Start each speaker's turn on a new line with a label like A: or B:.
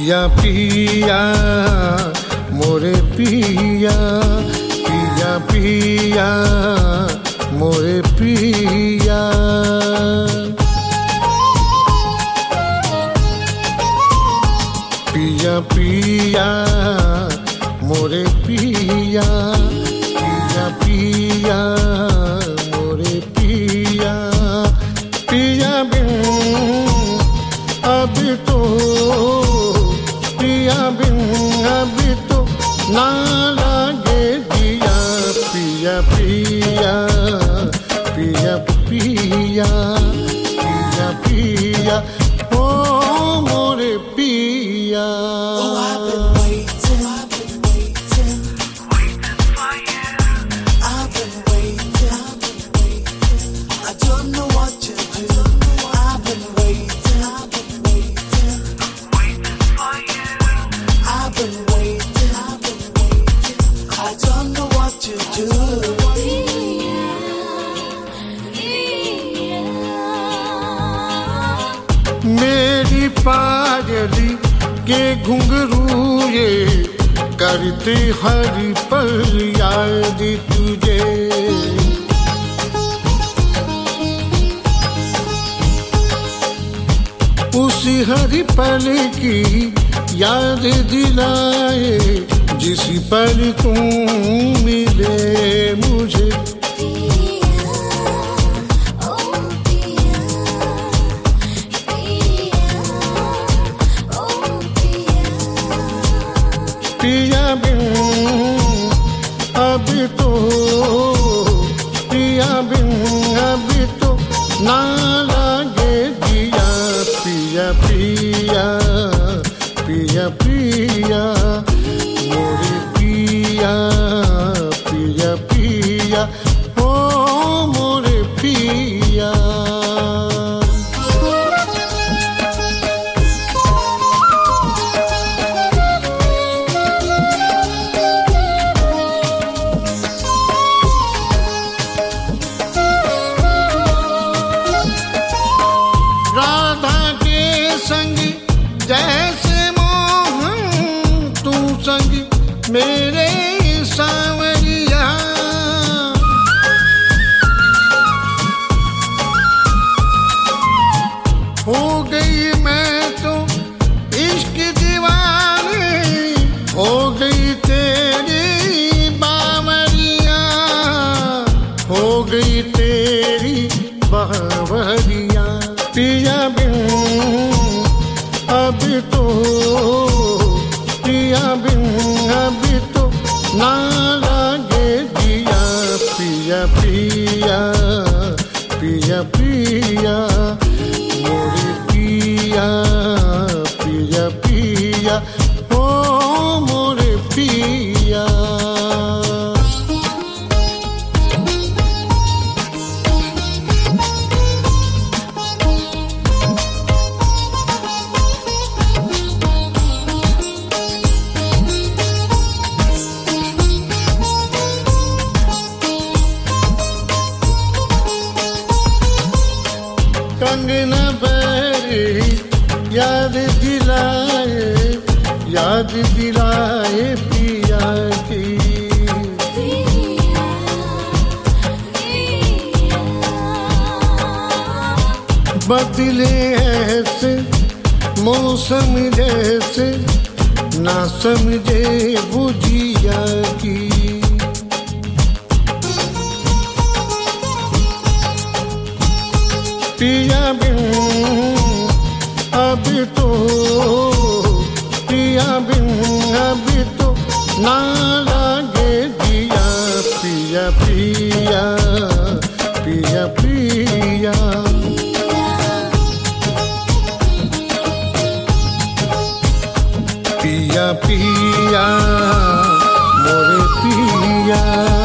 A: पिया पिया मोरे पिया, पिया पिया मोरे पिया। पिया पिया मोरे पिया, पिया पिया मोरे पिया। पिया बिन अभी तो, पिया बिन अभी तो ना लागे दिया। पिया पिया पिया पिया पिया पिया ओ मोरे पिया। मेरी पागली के घुंघरू ये करते हर पल याद तुझे। उसी हर पल की याद दिलाए जिस पल तुम मिले मुझे। पिया बिन अभी तो, पिया बिन अभी तो ना लागे दिया। पिया पिया पिया पिया मोरे पिया, पिया पिया ओ मोरे पिया। जैसे मोहन तू संग मेरे सांवरिया। हो गई मैं तो इश्क दीवानी, हो गई तेरी बावरिया, हो गई तेरी बावरिया। पिया बिन अभी तो, पिया बिन अभी तो ना लागे दिया। पिया पिया पिया पिया मोरे पिया, पिया पिया ओ मोरे पिया। कंगना बहरी याद दिलाए, याद दिलाए पिया की। बदले ऐसे मौसम जैसे ना समझे बुझिया की। पिया बिन अभी तो, पिया बिन अभी तो ना लागे दिया। पिया पिया पिया पिया पिया पिया मोरे पिया।